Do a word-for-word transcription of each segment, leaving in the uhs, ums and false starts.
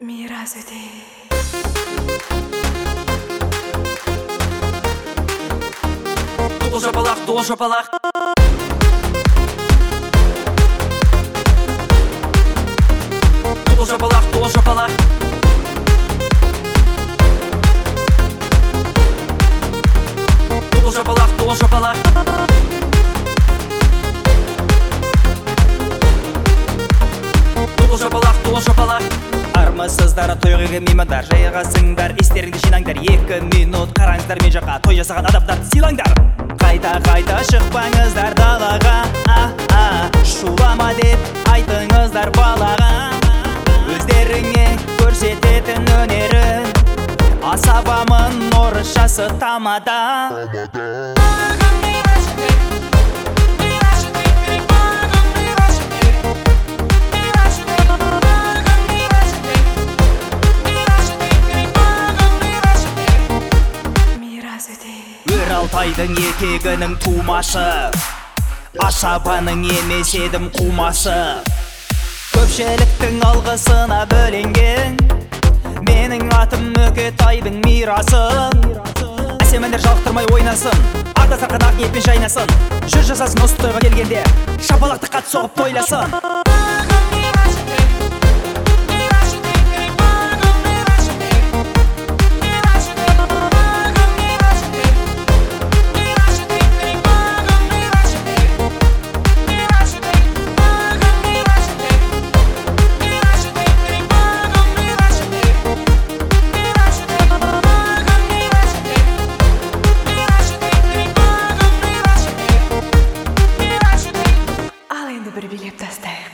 Мирас өте. Дол жапалақ, дол жапалақ. Дол жапалақ, дол жапалақ. Дол жапалақ, дол жапалақ. Дол жапалақ, дол жапалақ. Армысыздар, тойға келмейміндар, жайғасыңдар, естеріңді жинаңдар. Екі минут қараңыздар, мен жаққа той жасаған адамдарды сыйлаңдар. Қайта-қайта шықпаңыздар далаға, а-а, шулама деп айтыңыздар балаға. Өздеріңе көрсететін өнерін, асабамын орысшасы тамада. Алтайдың етегінің тумашы, асабаның емес едім қумасы. Көпшіліктің алғысына бөленген, менің атым Мүкетайдың мирасы. Әсемендер жалықтырмай ойнасын, арда сарқан ақ ниетпен жайнасын. Жүр жасасын осы тойға келгенде, шапалақты қат соғып тойласын. бір билеп тастайық.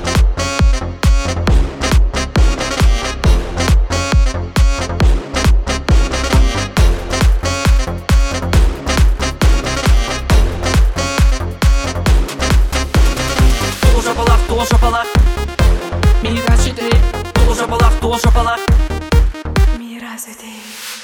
Дол жапалақ, дол жапалақ. Мирас өте. Дол жапалақ, дол жапалақ. Мирас өте.